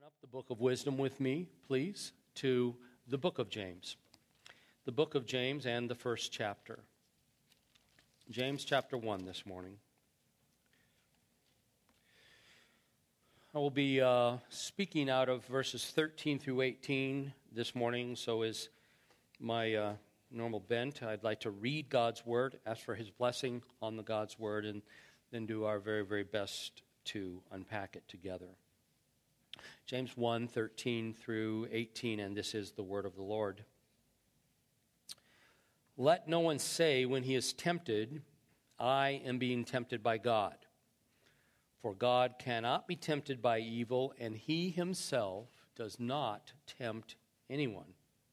Up the book of wisdom with me, please, to the book of James. The book of James and the first chapter. James chapter 1 this morning. I will be speaking out of verses 13 through 18 this morning, so is my normal bent. I'd like to read God's Word, ask for His blessing on the God's Word, and then do our very, very best to unpack it together. James 1, 13 through 18, and this is the word of the Lord. Let no one say when he is tempted, I am being tempted by God. For God cannot be tempted by evil, and He Himself does not tempt anyone.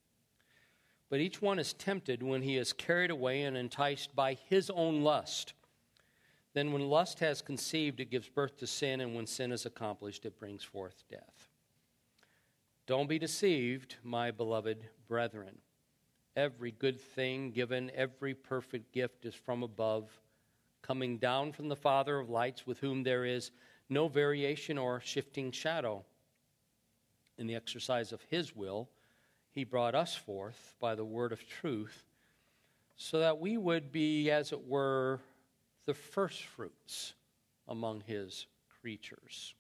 But each one is tempted when he is carried away and enticed by his own lust. Then when lust has conceived, it gives birth to sin, and when sin is accomplished, it brings forth death. Don't be deceived, my beloved brethren. Every good thing given, every perfect gift is from above, coming down from the Father of lights, with whom there is no variation or shifting shadow. In the exercise of His will, He brought us forth by the word of truth, so that we would be, as it were, the first fruits among His creatures.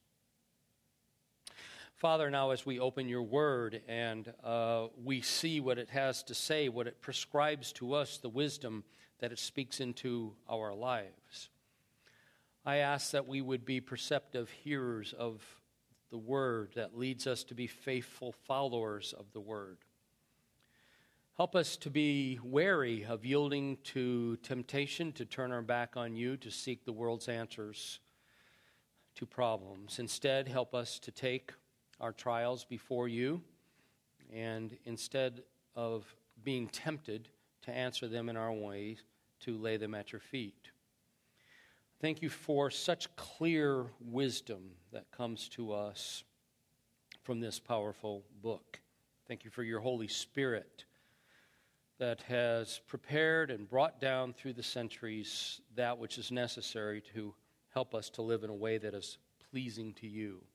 Father, now as we open your word and we see what it has to say, what it prescribes to us, the wisdom that it speaks into our lives, I ask that we would be perceptive hearers of the word that leads us to be faithful followers of the word. Help us to be wary of yielding to temptation, to turn our back on you, to seek the world's answers to problems. Instead, help us to take our trials before you, and instead of being tempted to answer them in our ways, to lay them at your feet. Thank you for such clear wisdom that comes to us from this powerful book. Thank you for your Holy Spirit that has prepared and brought down through the centuries that which is necessary to help us to live in a way that is pleasing to you.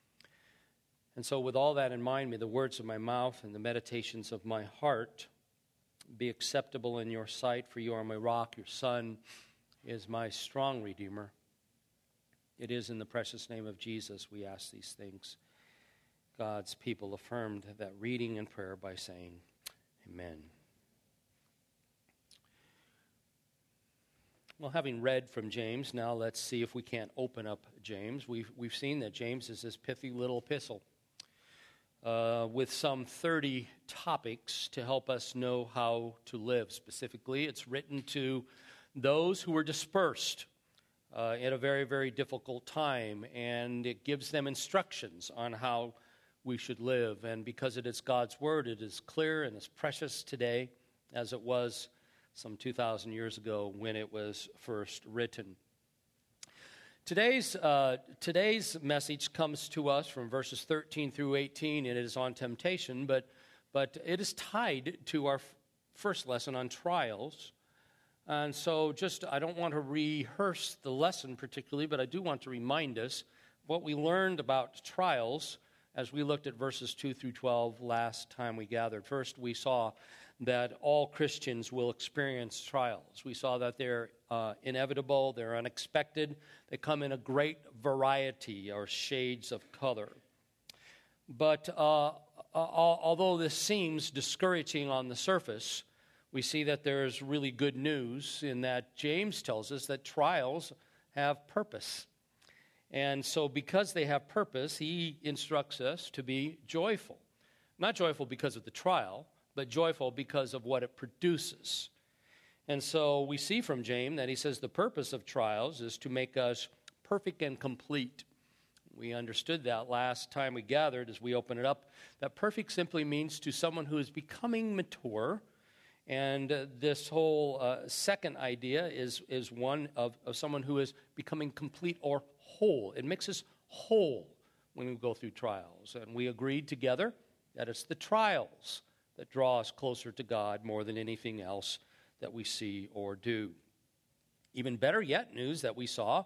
And so with all that in mind, may the words of my mouth and the meditations of my heart be acceptable in your sight, for you are my rock, your Son is my strong Redeemer. It is in the precious name of Jesus we ask these things. God's people affirmed that reading and prayer by saying, Amen. Well, having read from James, now let's see if we can't open up James. We've seen that James is this pithy little epistle with some 30 topics to help us know how to live. Specifically, it's written to those who were dispersed at a very, very difficult time, and it gives them instructions on how we should live. And because it is God's Word, it is clear and is precious today as it was some 2,000 years ago when it was first written. Today's message comes to us from verses 13 through 18, and it is on temptation, but it is tied to our first lesson on trials. And so I don't want to rehearse the lesson particularly, but I do want to remind us what we learned about trials as we looked at verses 2 through 12 last time we gathered. First, we saw that all Christians will experience trials. We saw that they're inevitable, they're unexpected, they come in a great variety or shades of color. But although this seems discouraging on the surface, we see that there's really good news in that James tells us that trials have purpose. And so because they have purpose, he instructs us to be joyful. Not joyful because of the trial, but joyful because of what it produces. And so we see from James that he says the purpose of trials is to make us perfect and complete. We understood that last time we gathered as we open it up, that perfect simply means to someone who is becoming mature. And this whole second idea is one of someone who is becoming complete or whole. It makes us whole when we go through trials. And we agreed together that it's the trials that draw us closer to God more than anything else that we see or do. Even better yet news that we saw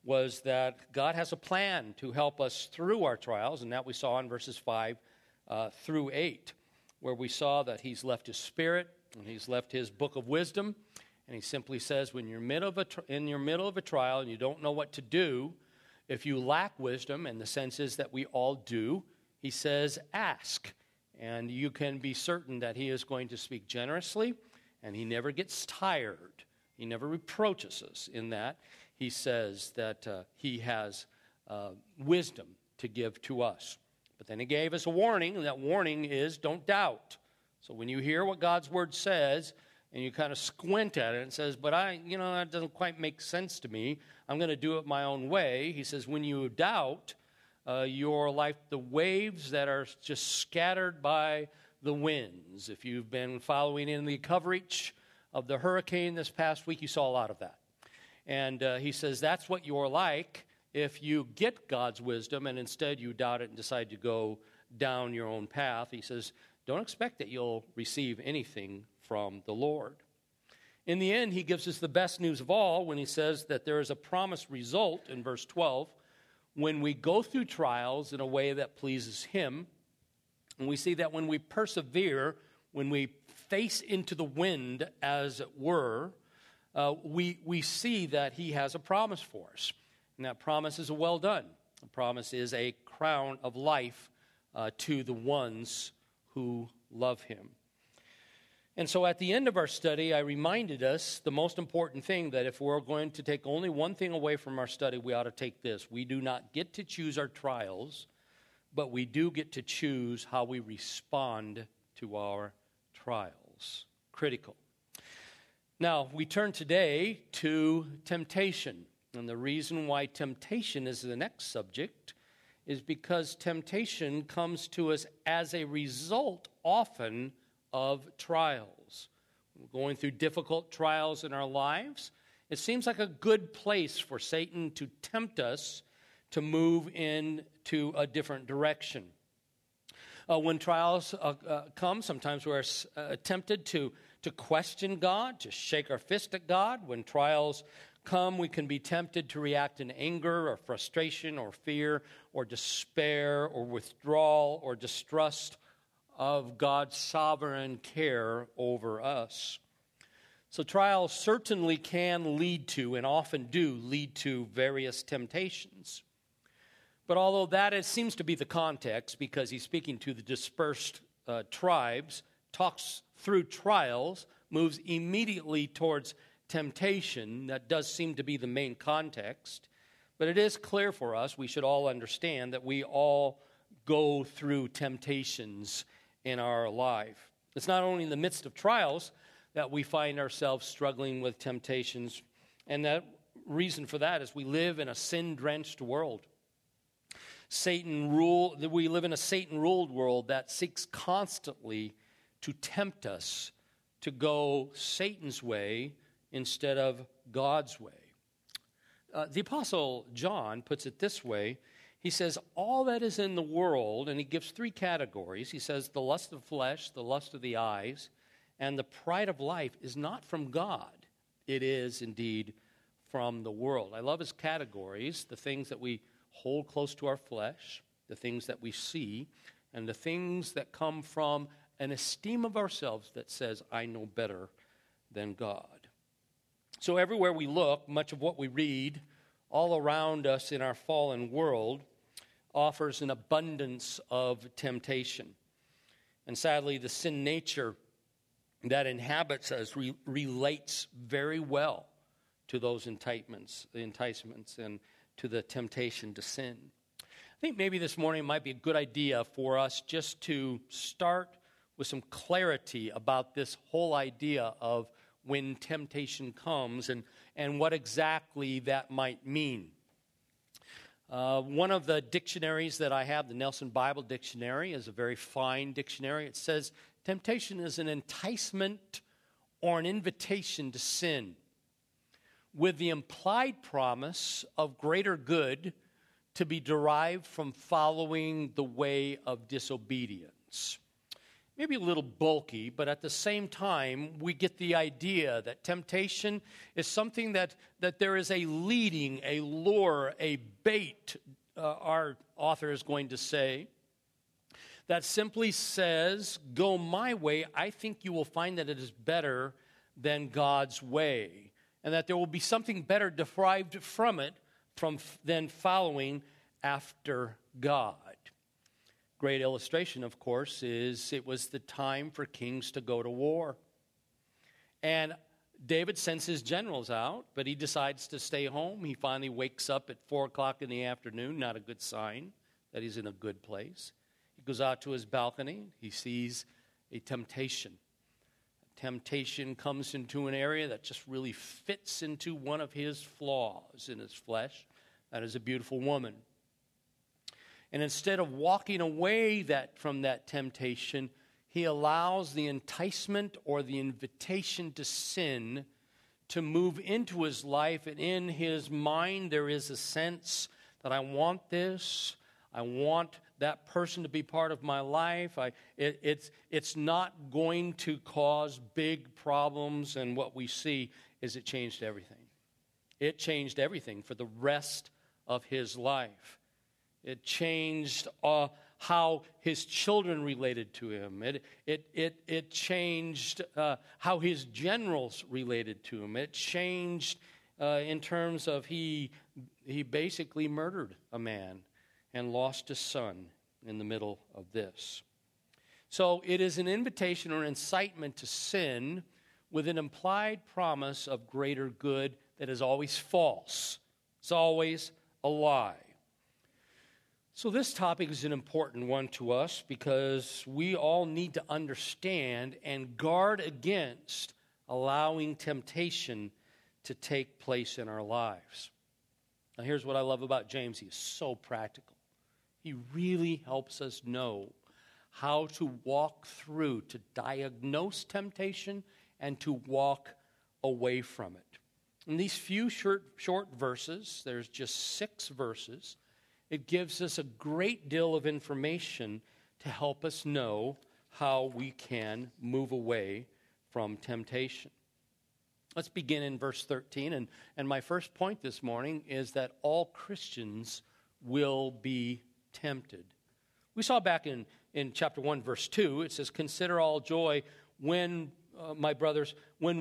was that God has a plan to help us through our trials, and that we saw in verses 5 through 8, where we saw that he's left his Spirit, and he's left his book of wisdom, and he simply says, when you're in your middle of a trial and you don't know what to do, if you lack wisdom, and the sense is that we all do, he says, ask. And you can be certain that he is going to speak generously, and he never gets tired. He never reproaches us in that. He says that he has wisdom to give to us. But then he gave us a warning, and that warning is don't doubt. So when you hear what God's word says, and you kind of squint at it and says, but that doesn't quite make sense to me. I'm going to do it my own way. He says, when you doubt, you're like the waves that are just scattered by the winds. If you've been following in the coverage of the hurricane this past week, you saw a lot of that. And he says that's what you're like if you get God's wisdom and instead you doubt it and decide to go down your own path. He says, don't expect that you'll receive anything from the Lord. In the end, he gives us the best news of all when he says that there is a promised result in verse 12 when we go through trials in a way that pleases him. And we see that when we persevere, when we face into the wind, as it were, we see that he has a promise for us. And that promise is a well done. The promise is a crown of life to the ones who love him. And so at the end of our study, I reminded us the most important thing, that if we're going to take only one thing away from our study, we ought to take this. We do not get to choose our trials, but we do get to choose how we respond to our trials. Critical. Now, we turn today to temptation. And the reason why temptation is the next subject is because temptation comes to us as a result often of trials. We're going through difficult trials in our lives. It seems like a good place for Satan to tempt us to move into a different direction. When trials come, sometimes we're tempted to question God, to shake our fist at God. When trials come, we can be tempted to react in anger or frustration or fear or despair or withdrawal or distrust of God's sovereign care over us. So trials certainly can lead to, and often do lead to, various temptations. But although that seems to be the context, because he's speaking to the dispersed tribes, talks through trials, moves immediately towards temptation, that does seem to be the main context. But it is clear for us, we should all understand that we all go through temptations in our life. It's not only in the midst of trials that we find ourselves struggling with temptations, and that reason for that is we live in a sin-drenched world. We live in a Satan-ruled world that seeks constantly to tempt us to go Satan's way instead of God's way. The Apostle John puts it this way. He says, all that is in the world, and he gives three categories. He says, the lust of the flesh, the lust of the eyes, and the pride of life is not from God. It is indeed from the world. I love his categories, the things that we hold close to our flesh, the things that we see, and the things that come from an esteem of ourselves that says, I know better than God. So everywhere we look, much of what we read all around us in our fallen world offers an abundance of temptation. And sadly, the sin nature that inhabits us relates very well to those enticements and to the temptation to sin. I think maybe this morning might be a good idea for us just to start with some clarity about this whole idea of when temptation comes and what exactly that might mean. One of the dictionaries that I have, the Nelson Bible Dictionary, is a very fine dictionary. It says, temptation is an enticement or an invitation to sin with the implied promise of greater good to be derived from following the way of disobedience. maybe a little bulky, but at the same time, we get the idea that temptation is something that there is a leading, a lure, a bait, our author is going to say, that simply says, go my way. I think you will find that it is better than God's way, and that there will be something better derived from it than following after God. Great illustration, of course, is it was the time for kings to go to war. And David sends his generals out, but he decides to stay home. He finally wakes up at 4 o'clock in the afternoon, not a good sign that he's in a good place. He goes out to his balcony. He sees a temptation. Temptation comes into an area that just really fits into one of his flaws in his flesh. That is a beautiful woman. And instead of walking away from that temptation, he allows the enticement or the invitation to sin to move into his life. And in his mind, there is a sense that I want this. I want that person to be part of my life. It's not going to cause big problems. And what we see is it changed everything. It changed everything for the rest of his life. It changed how his children related to him. It changed how his generals related to him. It changed in terms of he basically murdered a man and lost a son in the middle of this. So it is an invitation or incitement to sin with an implied promise of greater good that is always false. It's always a lie. So this topic is an important one to us because we all need to understand and guard against allowing temptation to take place in our lives. Now here's what I love about James. He is so practical. He really helps us know how to walk through, to diagnose temptation and to walk away from it. In these few short verses, there's just 6 verses, it gives us a great deal of information to help us know how we can move away from temptation. Let's begin in verse 13. And my first point this morning is that all Christians will be tempted. We saw back in chapter 1, verse 2, it says, consider all joy when, my brothers,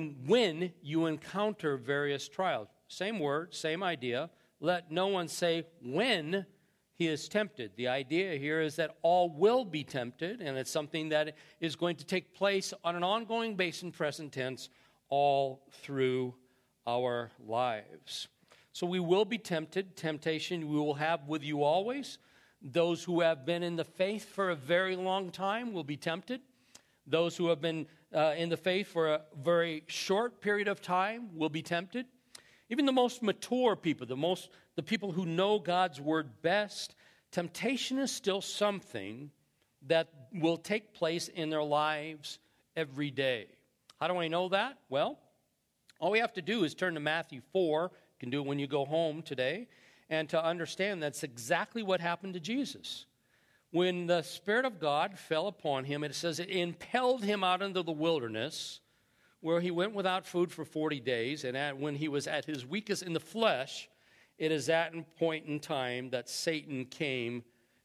when you encounter various trials. Same word, same idea. Let no one say when he is tempted. The idea here is that all will be tempted, and it's something that is going to take place on an ongoing basis in present tense all through our lives. So we will be tempted. Temptation we will have with you always. Those who have been in the faith for a very long time will be tempted. Those who have been in the faith for a very short period of time will be tempted. Even the most mature people, the people who know God's word best, temptation is still something that will take place in their lives every day. How do I know that? Well, all we have to do is turn to Matthew 4. You can do it when you go home today. And to understand that's exactly what happened to Jesus. When the Spirit of God fell upon him, it says it impelled him out into the wilderness, where he went without food for 40 days, and when he was at his weakest in the flesh, it is at a point in time that Satan came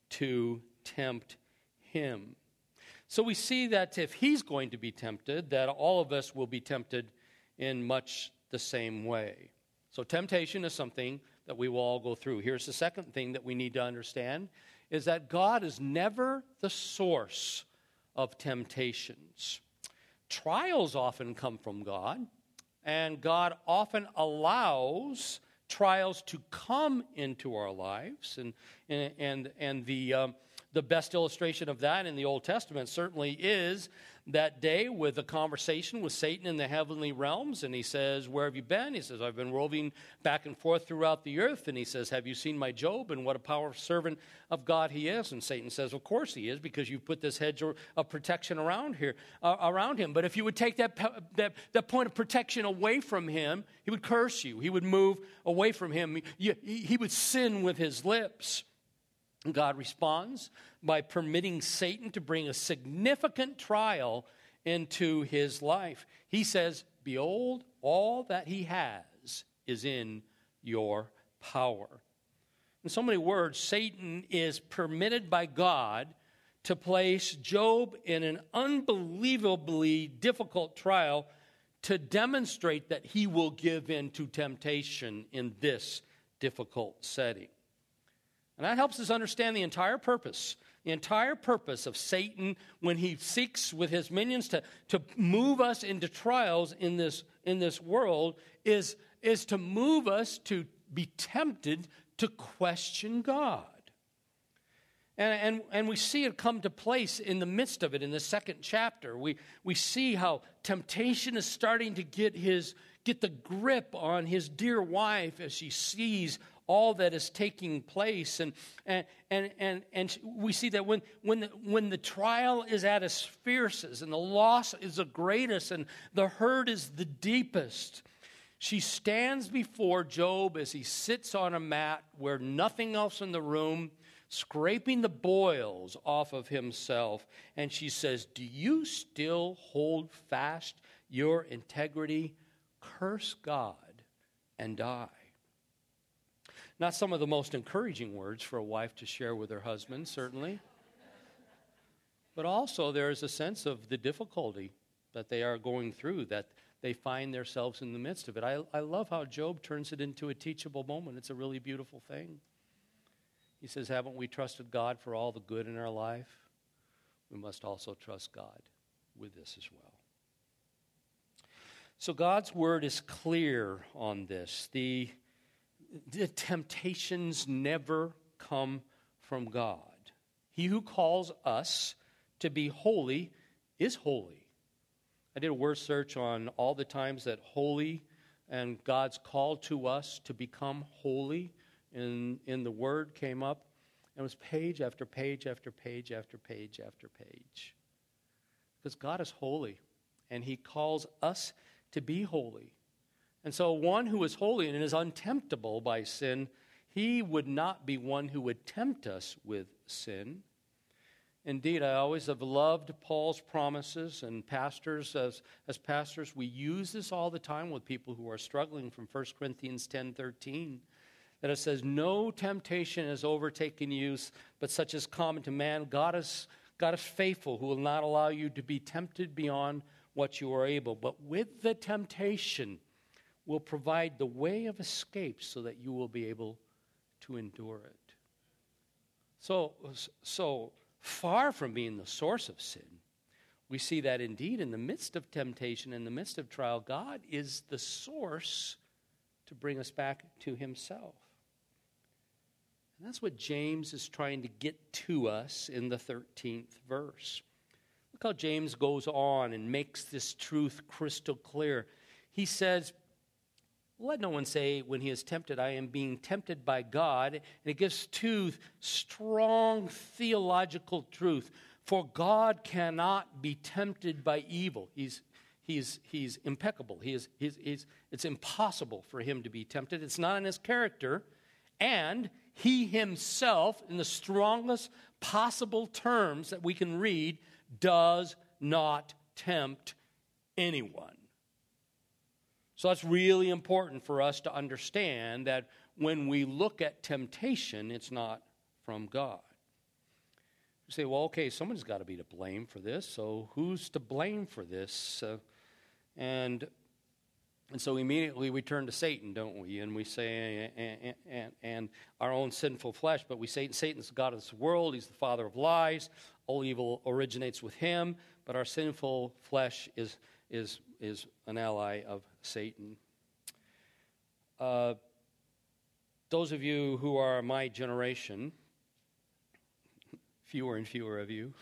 to tempt him. So we see that if he's going to be tempted, that all of us will be tempted in much the same way. So temptation is something that we will all go through. Here's the second thing that we need to understand, is that God is never the source of temptations. Trials often come from God, and God often allows trials to come into our lives. And the best illustration of that in the Old Testament certainly is that day with a conversation with Satan in the heavenly realms. And he says, where have you been? He says, I've been roving back and forth throughout the earth. And he says, have you seen my Job and what a powerful servant of God he is? And Satan says, of course he is, because you've put this hedge of protection around him. But if you would take that point of protection away from him, he would curse you. He would move away from him. He would sin with his lips. God responds by permitting Satan to bring a significant trial into his life. He says, "Behold, all that he has is in your power." In so many words, Satan is permitted by God to place Job in an unbelievably difficult trial to demonstrate that he will give in to temptation in this difficult setting. And that helps us understand the entire purpose of Satan when he seeks with his minions to move us into trials in this world is to move us to be tempted to question God. And we see it come to place in the midst of it in the second chapter. We see how temptation is starting to get the grip on his dear wife as she sees all that is taking place. And we see that when the trial is at its fiercest and the loss is the greatest and the hurt is the deepest, she stands before Job as he sits on a mat where nothing else in the room, scraping the boils off of himself. And she says, "Do you still hold fast your integrity? Curse God and die." Not some of the most encouraging words for a wife to share with her husband, certainly. But also there is a sense of the difficulty that they are going through, that they find themselves in the midst of it. I love how Job turns it into a teachable moment. It's a really beautiful thing. He says, "Haven't we trusted God for all the good in our life? We must also trust God with this as well." So God's word is clear on this. The temptations never come from God. He who calls us to be holy is holy. I did a word search on all the times that holy and God's call to us to become holy in the word came up. And it was page after page after page after page after page. Because God is holy, and he calls us to be holy. And so one who is holy and is untemptable by sin, he would not be one who would tempt us with sin. Indeed, I always have loved Paul's promises, and pastors, as pastors, we use this all the time with people who are struggling from 1 Corinthians 10:13, that it says, "No temptation has overtaken you, but such as common to man. God is faithful, who will not allow you to be tempted beyond what you are able. But with the temptation will provide the way of escape so that you will be able to endure it." So far from being the source of sin, we see that indeed in the midst of temptation, in the midst of trial, God is the source to bring us back to himself. And that's what James is trying to get to us in the 13th verse. Look how James goes on and makes this truth crystal clear. He says, "Let no one say when he is tempted, I am being tempted by God." And it gives two strong theological truths. For God cannot be tempted by evil. He's impeccable. It's impossible for him to be tempted. It's not in his character. And he himself, in the strongest possible terms that we can read, does not tempt anyone. So that's really important for us to understand that when we look at temptation, it's not from God. You say, well, okay, someone's got to be to blame for this, so who's to blame for this? And so immediately we turn to Satan, don't we? And we say, and our own sinful flesh, but we say Satan's the god of this world, he's the father of lies, all evil originates with him, but our sinful flesh is an ally of Satan. Those of you who are my generation, fewer and fewer of you,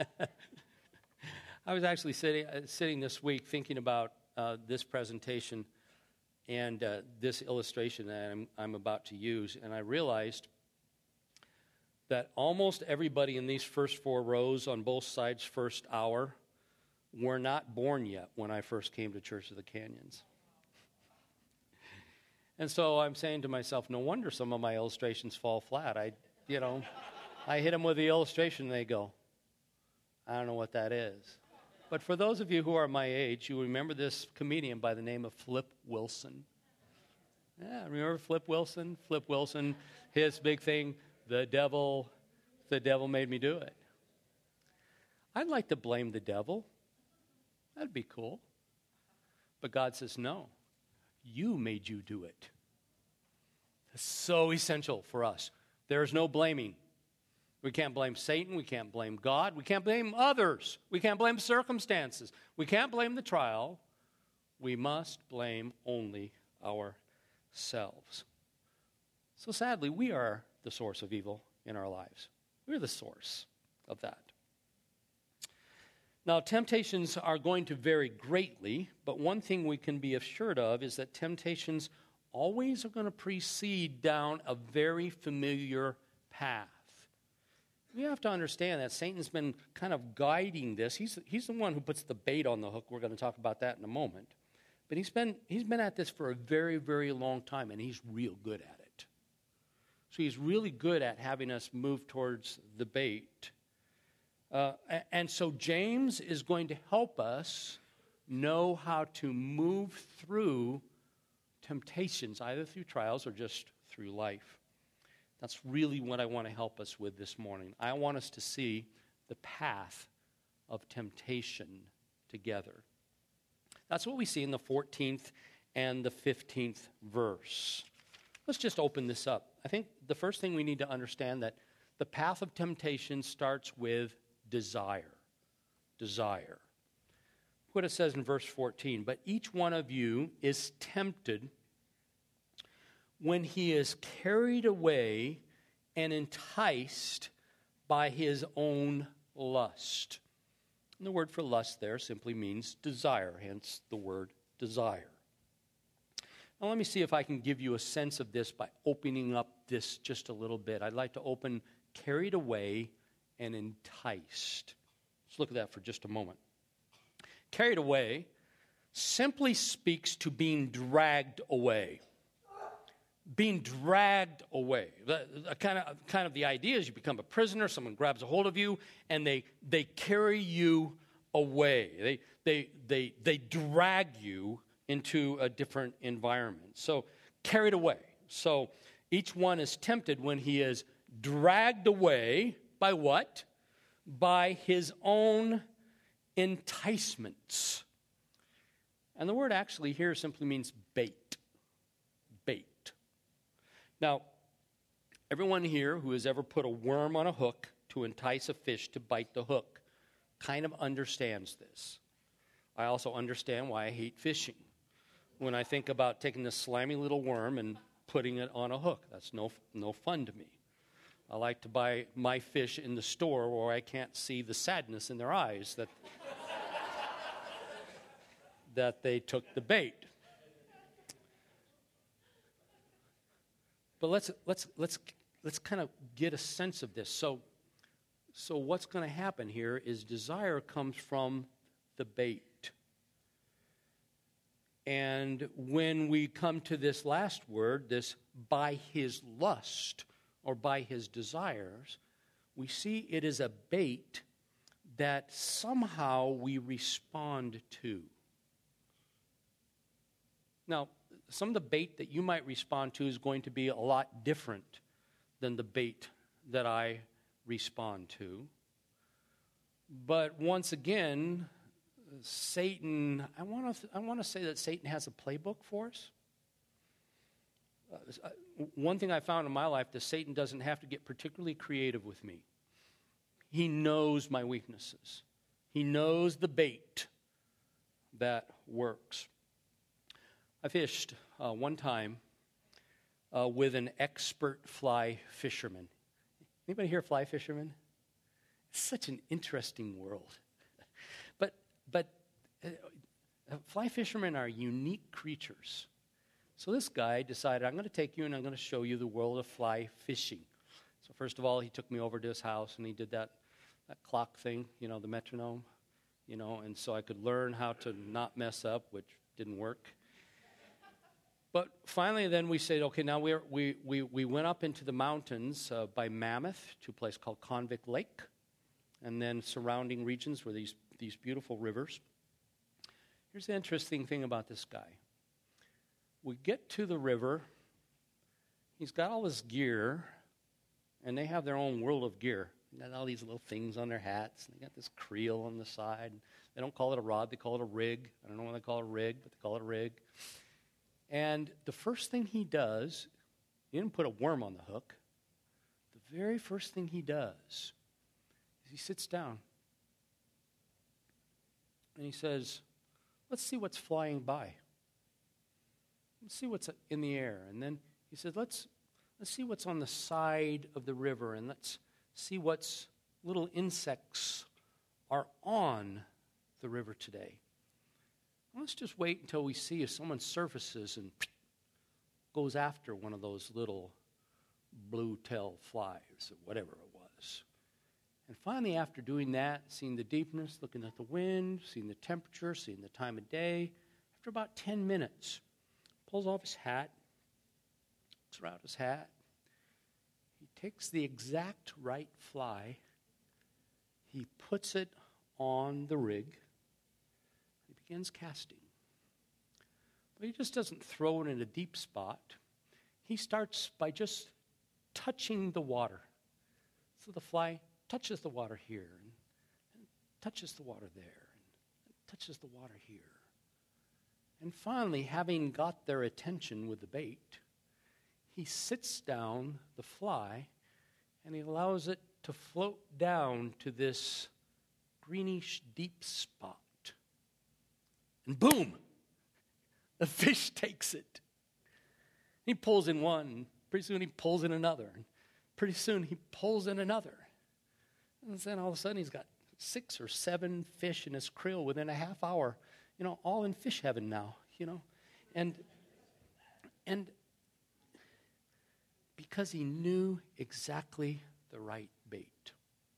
I was actually sitting this week thinking about this presentation and this illustration that I'm about to use, and I realized that almost everybody in these first four rows on both sides, first hour, were not born yet when I first came to Church of the Canyons. And so I'm saying to myself, no wonder some of my illustrations fall flat. I hit them with the illustration, and they go, I don't know what that is. But for those of you who are my age, you remember this comedian by the name of Flip Wilson. Yeah, remember Flip Wilson? Flip Wilson, his big thing, the devil made me do it. I'd like to blame the devil. That'd be cool. But God says, no, you made you do it. It's so essential for us. There's no blaming. We can't blame Satan. We can't blame God. We can't blame others. We can't blame circumstances. We can't blame the trial. We must blame only ourselves. So sadly, we are the source of evil in our lives. We're the source of that. Now, temptations are going to vary greatly, but one thing we can be assured of is that temptations always are going to proceed down a very familiar path. We have to understand that Satan's been kind of guiding this. He's the one who puts the bait on the hook. We're going to talk about that in a moment. But he's been at this for a very, very long time, and he's real good at it. So he's really good at having us move towards the bait. And so James is going to help us know how to move through temptations, either through trials or just through life. That's really what I want to help us with this morning. I want us to see the path of temptation together. That's what we see in the 14th and the 15th verse. Let's just open this up. I think the first thing we need to understand that the path of temptation starts with desire. Desire. What it says in verse 14, but each one of you is tempted when he is carried away and enticed by his own lust. And the word for lust there simply means desire, hence the word desire. Now let me see if I can give you a sense of this by opening up this just a little bit. I'd like to open carried away and enticed. Let's look at that for just a moment. Carried away simply speaks to being dragged away. Being dragged away. Kind of the idea is you become a prisoner, someone grabs a hold of you, and they carry you away. They drag you into a different environment. So carried away. So each one is tempted when he is dragged away by what? By his own enticements. And the word actually here simply means bait. Bait. Now, everyone here who has ever put a worm on a hook to entice a fish to bite the hook kind of understands this. I also understand why I hate fishing. When I think about taking this slimy little worm and putting it on a hook, that's no fun to me. I like to buy my fish in the store where I can't see the sadness in their eyes that they took the bait. But let's kind of get a sense of this. So what's going to happen here is desire comes from the bait. And when we come to this last word, this by his lust or by his desires, we see it is a bait that somehow we respond to. Now, some of the bait that you might respond to is going to be a lot different than the bait that I respond to. But once again, Satan, I want to say that Satan has a playbook for us. One thing I found in my life that Satan doesn't have to get particularly creative with me. He knows my weaknesses. He knows the bait that works. I fished one time with an expert fly fisherman. Anybody here fly fisherman? It's such an interesting world. But fly fishermen are unique creatures. So this guy decided, I'm going to take you and I'm going to show you the world of fly fishing. So first of all, he took me over to his house and he did that clock thing, the metronome, and so I could learn how to not mess up, which didn't work. But finally, then we said, okay, now we went up into the mountains by Mammoth to a place called Convict Lake, and then surrounding regions were these beautiful rivers. Here's the interesting thing about this guy. We get to the river. He's got all this gear, and they have their own world of gear. They got all these little things on their hats. And they got this creel on the side. They don't call it a rod. They call it a rig. I don't know why they call it a rig, but they call it a rig. And the first thing he does, he didn't put a worm on the hook. The very first thing he does is he sits down. And he says, let's see what's flying by. Let's see what's in the air. And then he said, let's see what's on the side of the river, and let's see what little insects are on the river today. Let's just wait until we see if someone surfaces and goes after one of those little blue-tailed flies or whatever it was. And finally, after doing that, seeing the deepness, looking at the wind, seeing the temperature, seeing the time of day, after about 10 minutes, pulls off his hat, looks around his hat. He takes the exact right fly. He puts it on the rig. He begins casting. But he just doesn't throw it in a deep spot. He starts by just touching the water. So the fly touches the water here, and touches the water there, and touches the water here. And finally, having got their attention with the bait, he sits down the fly, and he allows it to float down to this greenish deep spot. And boom! The fish takes it. He pulls in one. Pretty soon he pulls in another. Pretty soon he pulls in another. And then all of a sudden he's got 6 or 7 fish in his creel within a half hour. All in fish heaven now, And because he knew exactly the right bait.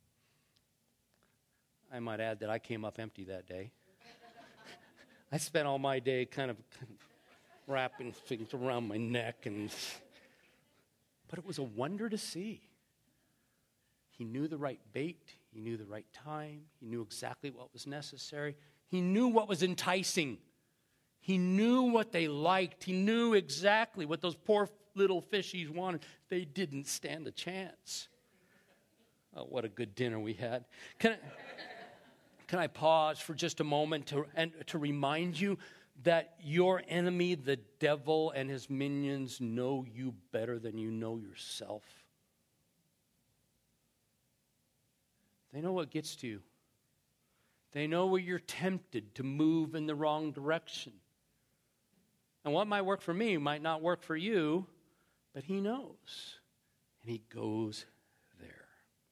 I might add that I came up empty that day. I spent all my day kind of wrapping things around my neck, but it was a wonder to see. He knew the right bait. He knew the right time. He knew exactly what was necessary. He knew what was enticing. He knew what they liked. He knew exactly what those poor little fishies wanted. They didn't stand a chance. Oh, what a good dinner we had. Can I pause for just a moment to remind you that your enemy, the devil, and his minions know you better than you know yourself? They know what gets to you. They know where you're tempted to move in the wrong direction. And what might work for me might not work for you, but he knows. And he goes there.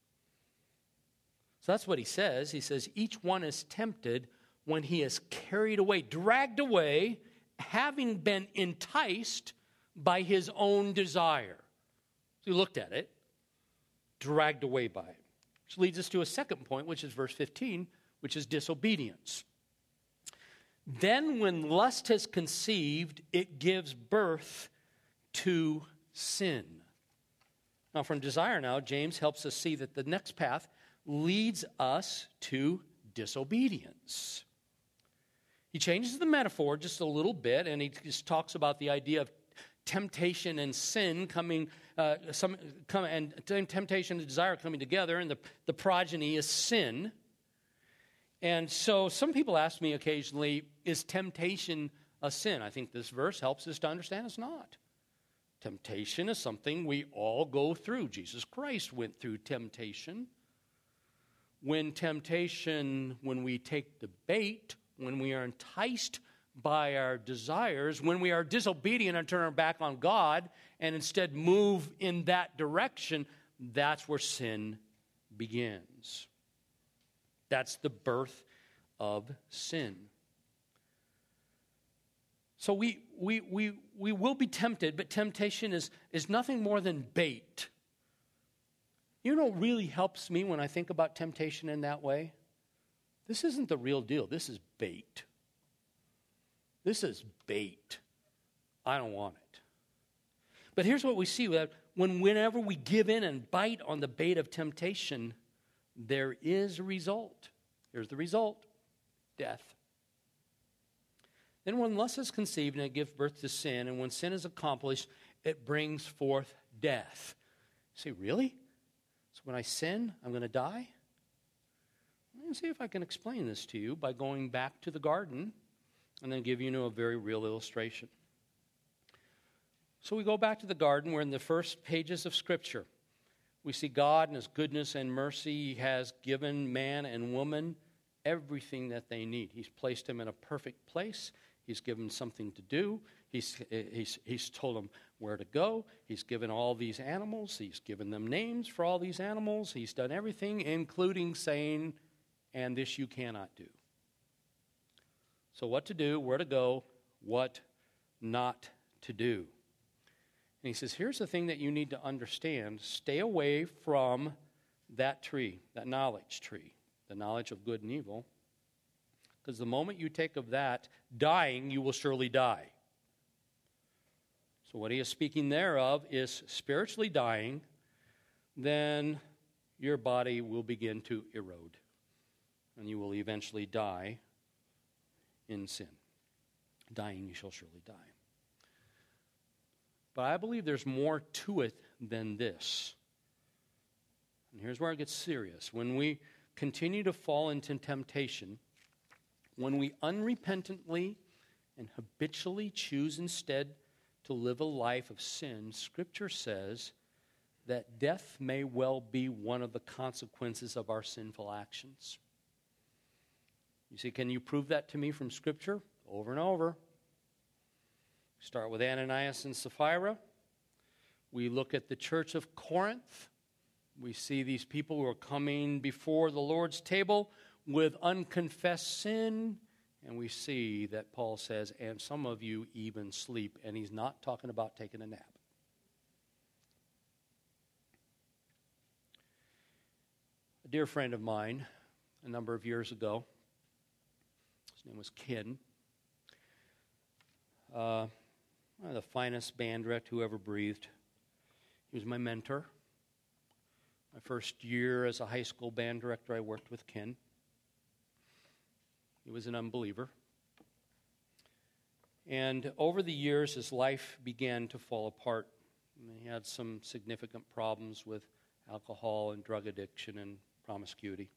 So that's what he says. He says, each one is tempted when he is carried away, dragged away, having been enticed by his own desire. So he looked at it, dragged away by it. Which leads us to a second point, which is verse 15, which is disobedience. Then when lust has conceived, it gives birth to sin. Now from desire now, James helps us see that the next path leads us to disobedience. He changes the metaphor just a little bit, and he just talks about the idea of temptation and sin coming, and temptation and desire coming together, and the progeny is sin. And so some people ask me occasionally, is temptation a sin? I think this verse helps us to understand it's not. Temptation is something we all go through. Jesus Christ went through temptation. When we take the bait, when we are enticed by our desires, when we are disobedient and turn our back on God and instead move in that direction, that's where sin begins. That's the birth of sin. So we will be tempted, but temptation is nothing more than bait. You know what really helps me when I think about temptation in that way? This isn't the real deal. This is bait. This is bait. I don't want it. But here's what we see, that whenever we give in and bite on the bait of temptation, there is a result. Here's the result: death. Then when lust is conceived, and it gives birth to sin, and when sin is accomplished, it brings forth death. You say, really? So when I sin, I'm going to die? Let me see if I can explain this to you by going back to the garden and then give you a very real illustration. So we go back to the garden. We're in the first pages of Scripture. We see God in His goodness and mercy has given man and woman everything that they need. He's placed them in a perfect place. He's given them something to do. He's told them where to go. He's given all these animals. He's given them names for all these animals. He's done everything, including saying, and this you cannot do. So what to do, where to go, what not to do. And He says, here's the thing that you need to understand. Stay away from that tree, that knowledge tree, the knowledge of good and evil. Because the moment you take of that, dying, you will surely die. So what He is speaking thereof is spiritually dying, then your body will begin to erode. And you will eventually die in sin. Dying, you shall surely die. But I believe there's more to it than this. And here's where it gets serious. When we continue to fall into temptation, when we unrepentantly and habitually choose instead to live a life of sin, Scripture says that death may well be one of the consequences of our sinful actions. You see, can you prove that to me from Scripture? Over and over. Start with Ananias and Sapphira. We look at the church of Corinth. We see these people who are coming before the Lord's table with unconfessed sin. And we see that Paul says, and some of you even sleep. And he's not talking about taking a nap. A dear friend of mine, a number of years ago, his name was Ken. One of the finest band director who ever breathed. He was my mentor. My first year as a high school band director, I worked with Ken. He was an unbeliever. And over the years, his life began to fall apart. He had some significant problems with alcohol and drug addiction and promiscuity.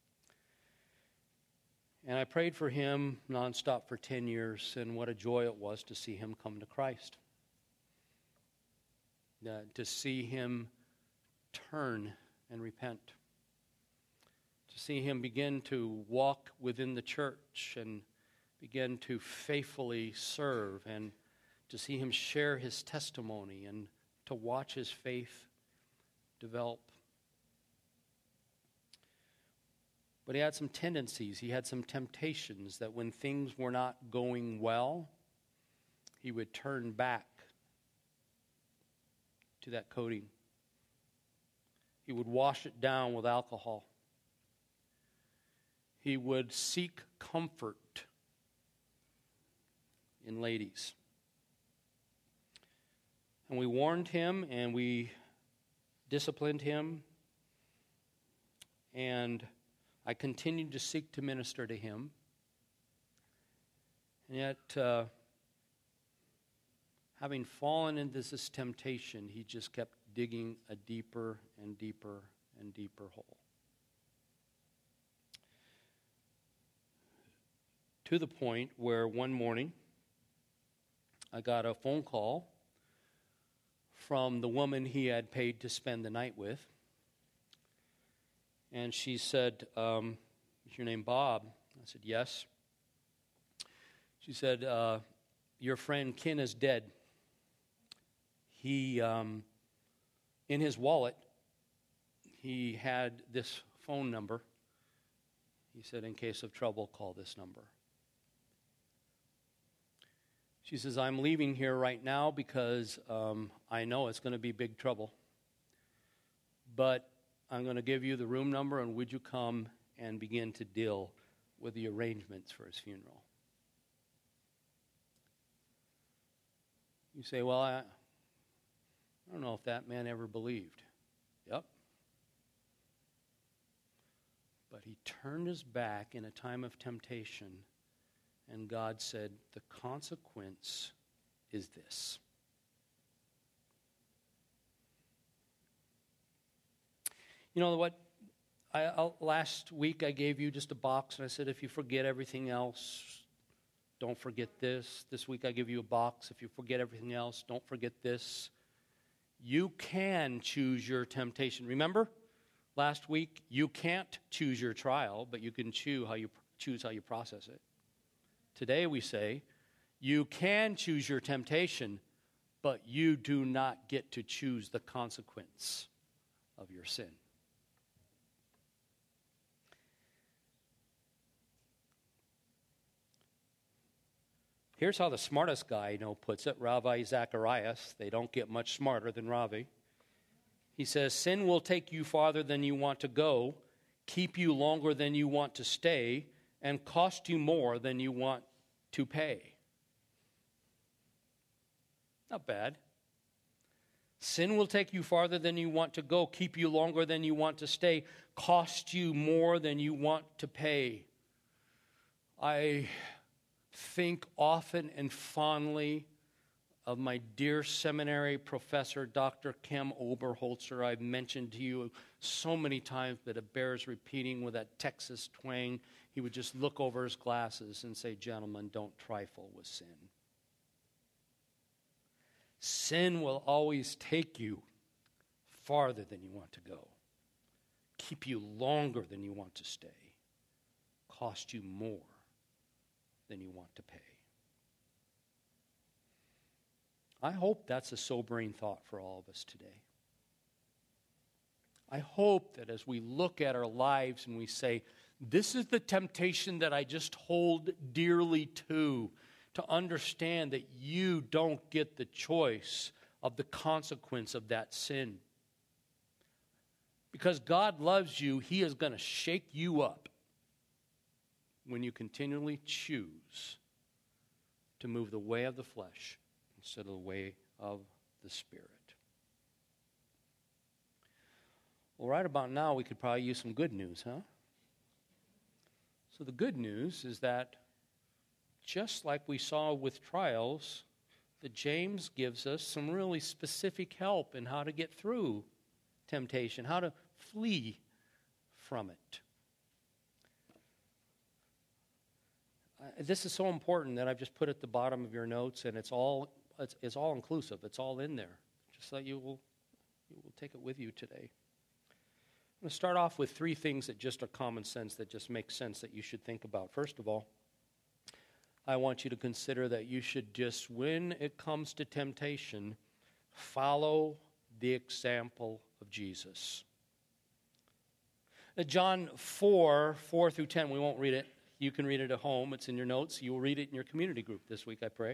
And I prayed for him nonstop for 10 years, and what a joy it was to see him come to Christ. To see him turn and repent. To see him begin to walk within the church and begin to faithfully serve, and to see him share his testimony and to watch his faith develop. But he had some tendencies, he had some temptations that when things were not going well, he would turn back to that coating. He would wash it down with alcohol. He would seek comfort in ladies. And we warned him and we disciplined him, and I continued to seek to minister to him. And yet, having fallen into this temptation, he just kept digging a deeper and deeper and deeper hole. To the point where one morning, I got a phone call from the woman he had paid to spend the night with. And she said, is your name Bob? I said, yes. She said, your friend Ken is dead. He, in his wallet, he had this phone number. He said, in case of trouble, call this number. She says, I'm leaving here right now because I know it's going to be big trouble. But I'm going to give you the room number, and would you come and begin to deal with the arrangements for his funeral? You say, well, I don't know if that man ever believed. Yep. But he turned his back in a time of temptation, and God said, the consequence is this. You know what? Last week I gave you just a box, and I said, if you forget everything else, don't forget this. This week I give you a box. If you forget everything else, don't forget this. You can choose your temptation. Remember? Last week, you can't choose your trial, but you can choose how you process it. Today we say, you can choose your temptation, but you do not get to choose the consequence of your sin. Here's how the smartest guy I know puts it, Ravi Zacharias. They don't get much smarter than Ravi. He says, sin will take you farther than you want to go, keep you longer than you want to stay, and cost you more than you want to pay. Not bad. Sin will take you farther than you want to go, keep you longer than you want to stay, cost you more than you want to pay. I think often and fondly of my dear seminary professor, Dr. Kem Oberholzer. I've mentioned to you so many times, but it bears repeating with that Texas twang. He would just look over his glasses and say, gentlemen, don't trifle with sin. Sin will always take you farther than you want to go, keep you longer than you want to stay, cost you more than you want to pay. I hope that's a sobering thought for all of us today. I hope that as we look at our lives and we say, this is the temptation that I just hold dearly to understand that you don't get the choice of the consequence of that sin. Because God loves you, He is going to shake you up when you continually choose to move the way of the flesh instead of the way of the Spirit. Well, right about now, we could probably use some good news, huh? So the good news is that just like we saw with trials, that James gives us some really specific help in how to get through temptation, how to flee from it. This is so important that I've just put at the bottom of your notes, and it's all inclusive. It's all in there, just so you will take it with you today. I'm going to start off with three things that just are common sense, that just make sense, that you should think about. First of all, I want you to consider that you should just, when it comes to temptation, follow the example of Jesus. John 4 through 10, we won't read it. You can read it at home. It's in your notes. You will read it in your community group this week, I pray.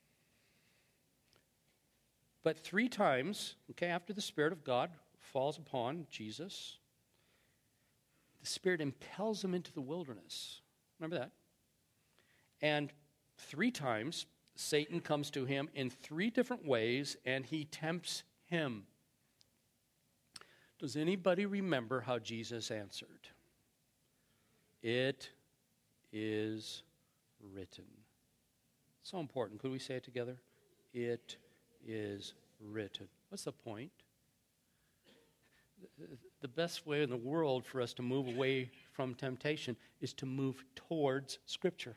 But 3 times, after the Spirit of God falls upon Jesus, the Spirit impels him into the wilderness. Remember that? And 3 times, Satan comes to him in 3 different ways, and he tempts him. Does anybody remember how Jesus answered? It is written. So important. Could we say it together? It is written. What's the point? The best way in the world for us to move away from temptation is to move towards Scripture.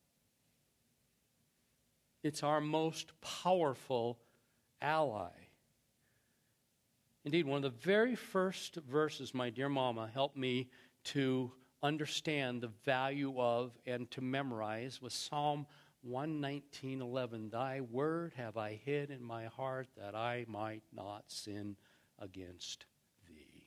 It's our most powerful ally. Indeed, one of the very first verses my dear mama helped me to understand the value of and to memorize was Psalm 119:11. Thy word have I hid in my heart that I might not sin against thee.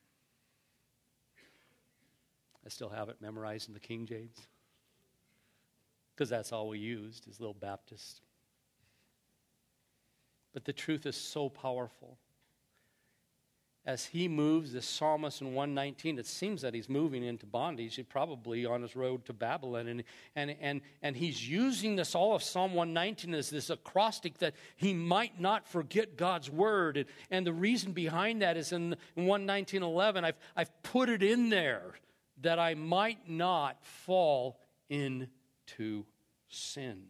I still have it memorized in the King James, because that's all we used as little Baptists. But the truth is so powerful. as he moves, the psalmist in 119, it seems that he's moving into bondage. He's probably on his road to Babylon. And he's using this, all of Psalm 119 as this acrostic that he might not forget God's word. And the reason behind that is in 119:11, I've put it in there that I might not fall into sin.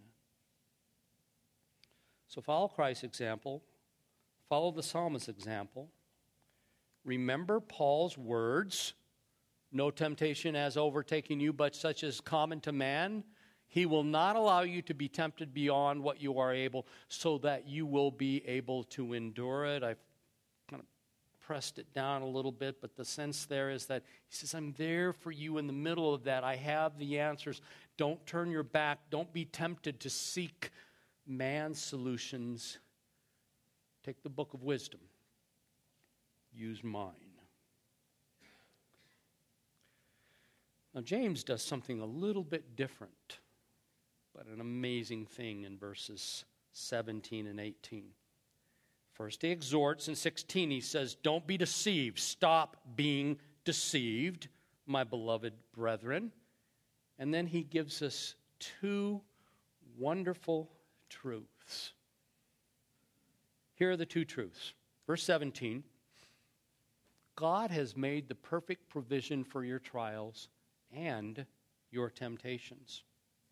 So follow Christ's example. Follow the psalmist's example. Remember Paul's words, no temptation has overtaken you, but such as common to man. He will not allow you to be tempted beyond what you are able, so that you will be able to endure it. I've kind of pressed it down a little bit, but the sense there is that he says, I'm there for you in the middle of that. I have the answers. Don't turn your back. Don't be tempted to seek man's solutions. Take the book of wisdom. Use mine. Now, James does something a little bit different, but an amazing thing in verses 17 and 18. First, he exhorts. In 16, he says, don't be deceived. Stop being deceived, my beloved brethren. And then he gives us two wonderful truths. Here are the two truths. Verse 17, God has made the perfect provision for your trials and your temptations.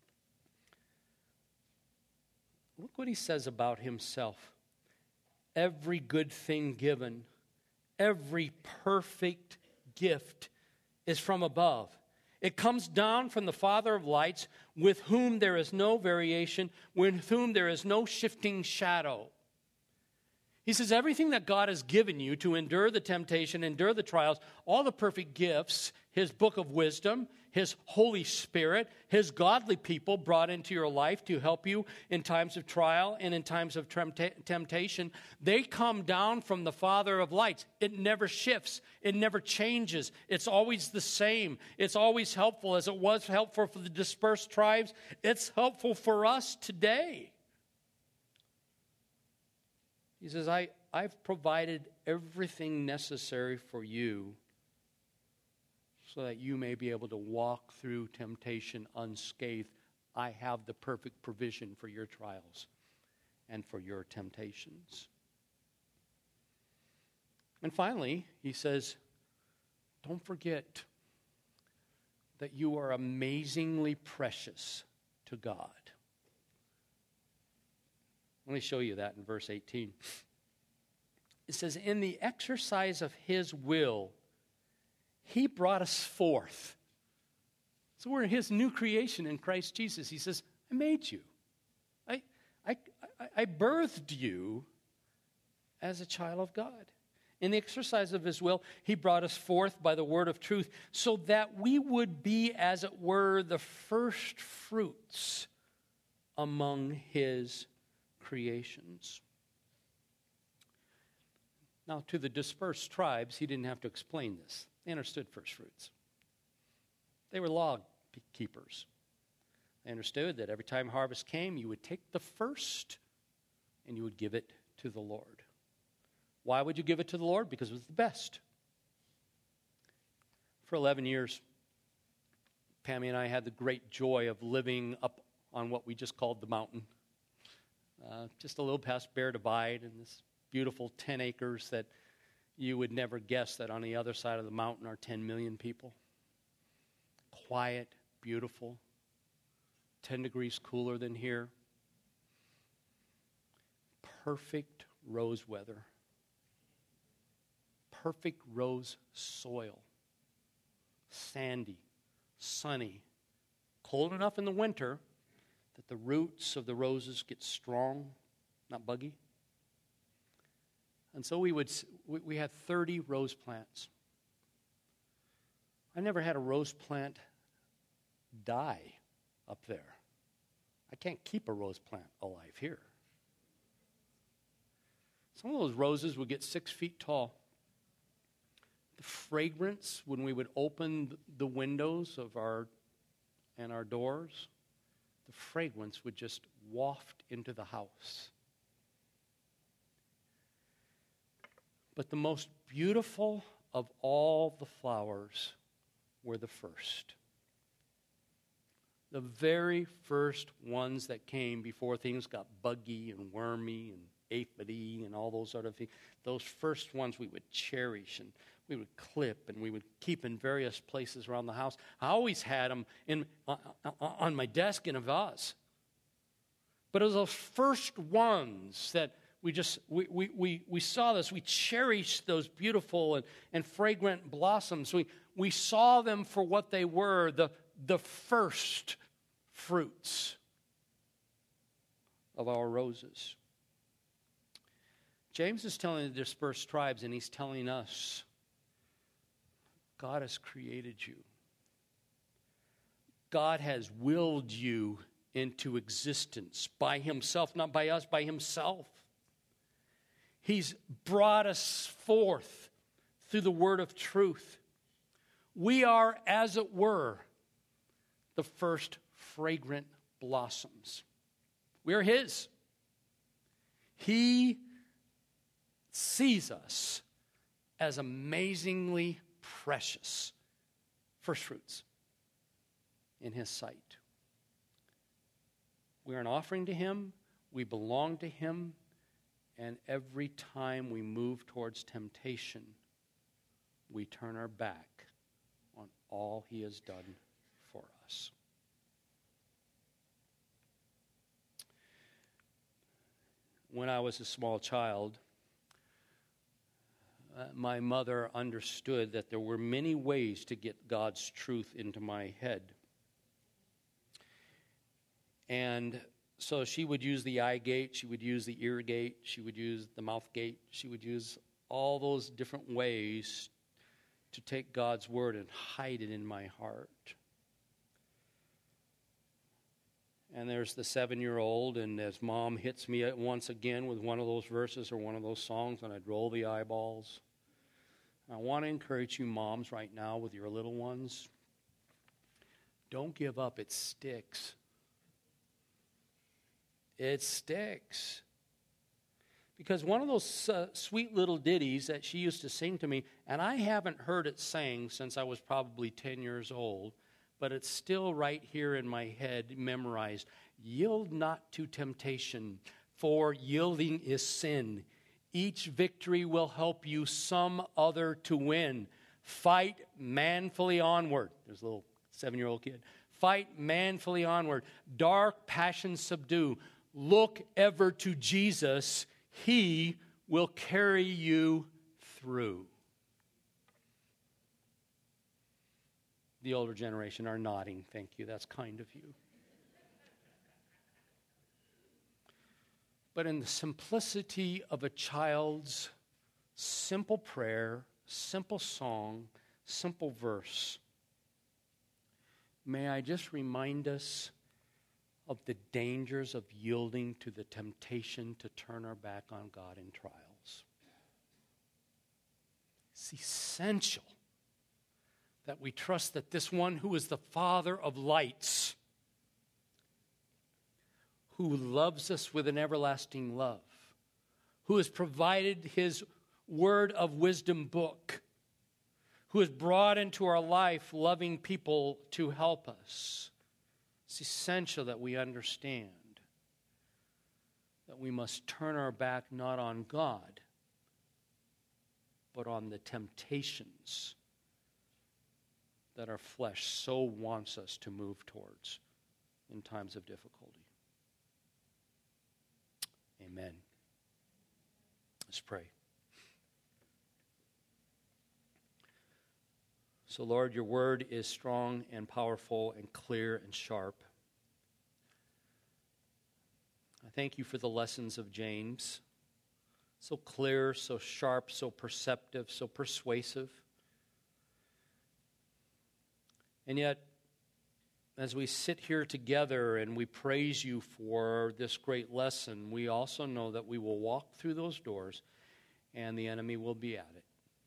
Look what he says about himself. Every good thing given, every perfect gift is from above. It comes down from the Father of lights, with whom there is no variation, with whom there is no shifting shadow. He says everything that God has given you to endure the temptation, endure the trials, all the perfect gifts, his book of wisdom, his Holy Spirit, his godly people brought into your life to help you in times of trial and in times of temptation, they come down from the Father of lights. It never shifts. It never changes. It's always the same. It's always helpful. As it was helpful for the dispersed tribes, it's helpful for us today. He says, I've provided everything necessary for you so that you may be able to walk through temptation unscathed. I have the perfect provision for your trials and for your temptations. And finally, he says, don't forget that you are amazingly precious to God. Let me show you that in verse 18. It says, in the exercise of his will, he brought us forth. So we're his new creation in Christ Jesus. He says, I made you. I birthed you as a child of God. In the exercise of his will, he brought us forth by the word of truth, so that we would be, as it were, the first fruits among his creations. Now, to the dispersed tribes, he didn't have to explain this. They understood first fruits. They were law keepers. They understood that every time harvest came, you would take the first and you would give it to the Lord. Why would you give it to the Lord? Because it was the best. For 11 years, Pammy and I had the great joy of living up on what we just called the mountain. Just a little past Bear Divide, and this beautiful 10 acres that you would never guess that on the other side of the mountain are 10 million people. Quiet, beautiful, 10 degrees cooler than here. Perfect rose weather. Perfect rose soil. Sandy, sunny, cold enough in the winter that the roots of the roses get strong, not buggy. And so we had 30 rose plants. I never had a rose plant die up there. I can't keep a rose plant alive here. Some of those roses would get 6 feet tall. The fragrance when we would open the windows of our doors, the fragrance would just waft into the house. But the most beautiful of all the flowers were the first. The very first ones that came before things got buggy and wormy and aphidy and all those other things. Those first ones we would cherish and we would clip and we would keep in various places around the house. I always had them on my desk in a vase. But it was those first ones that we saw this. We cherished those beautiful and fragrant blossoms. We saw them for what they were, the first fruits of our roses. James is telling the dispersed tribes, and he's telling us, God has created you. God has willed you into existence by himself, not by us, by himself. He's brought us forth through the word of truth. We are, as it were, the first fragrant blossoms. We are his. He sees us as amazingly precious first fruits in his sight. We are an offering to him. We belong to him. And every time we move towards temptation, we turn our back on all he has done for us. When I was a small child, my mother understood that there were many ways to get God's truth into my head. And so she would use the eye gate, she would use the ear gate, she would use the mouth gate, she would use all those different ways to take God's word and hide it in my heart. And there's the 7-year-old, and as mom hits me once again with one of those verses or one of those songs, and I'd roll the eyeballs. I want to encourage you moms right now with your little ones. Don't give up. It sticks. It sticks. Because one of those sweet little ditties that she used to sing to me, and I haven't heard it sang since I was probably 10 years old, but it's still right here in my head, memorized. Yield not to temptation, for yielding is sin. Each victory will help you some other to win. Fight manfully onward. There's a little 7-year-old kid. Fight manfully onward. Dark passions subdue. Look ever to Jesus. He will carry you through. The older generation are nodding. Thank you. That's kind of you. But in the simplicity of a child's simple prayer, simple song, simple verse, may I just remind us of the dangers of yielding to the temptation to turn our back on God in trials. It's essential that we trust that this one who is the Father of lights, who loves us with an everlasting love, who has provided his word of wisdom book, who has brought into our life loving people to help us. It's essential that we understand that we must turn our back not on God, but on the temptations that our flesh so wants us to move towards in times of difficulty. Amen. Let's pray. So, Lord, your word is strong and powerful and clear and sharp. I thank you for the lessons of James. So clear, so sharp, so perceptive, so persuasive. And yet, as we sit here together and we praise you for this great lesson, we also know that we will walk through those doors and the enemy will be at it,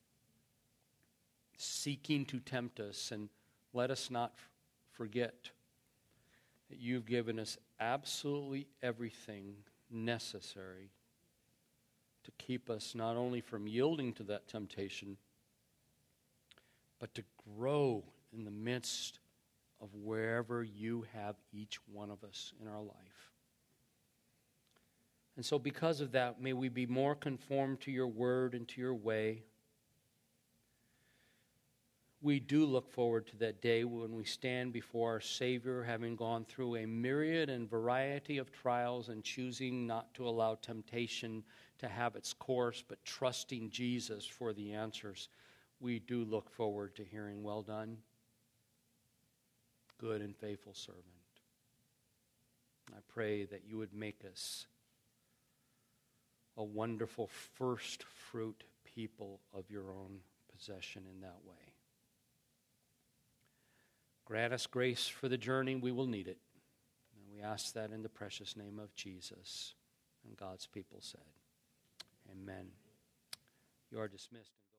seeking to tempt us. And let us not forget that you've given us absolutely everything necessary to keep us not only from yielding to that temptation, but to grow in the midst of wherever you have each one of us in our life. And so because of that, may we be more conformed to your word and to your way. We do look forward to that day when we stand before our Savior, having gone through a myriad and variety of trials and choosing not to allow temptation to have its course, but trusting Jesus for the answers. We do look forward to hearing, "Well done, good and faithful servant." I pray that you would make us a wonderful first fruit people of your own possession in that way. Grant us grace for the journey. We will need it. And we ask that in the precious name of Jesus. And God's people said, amen. You are dismissed.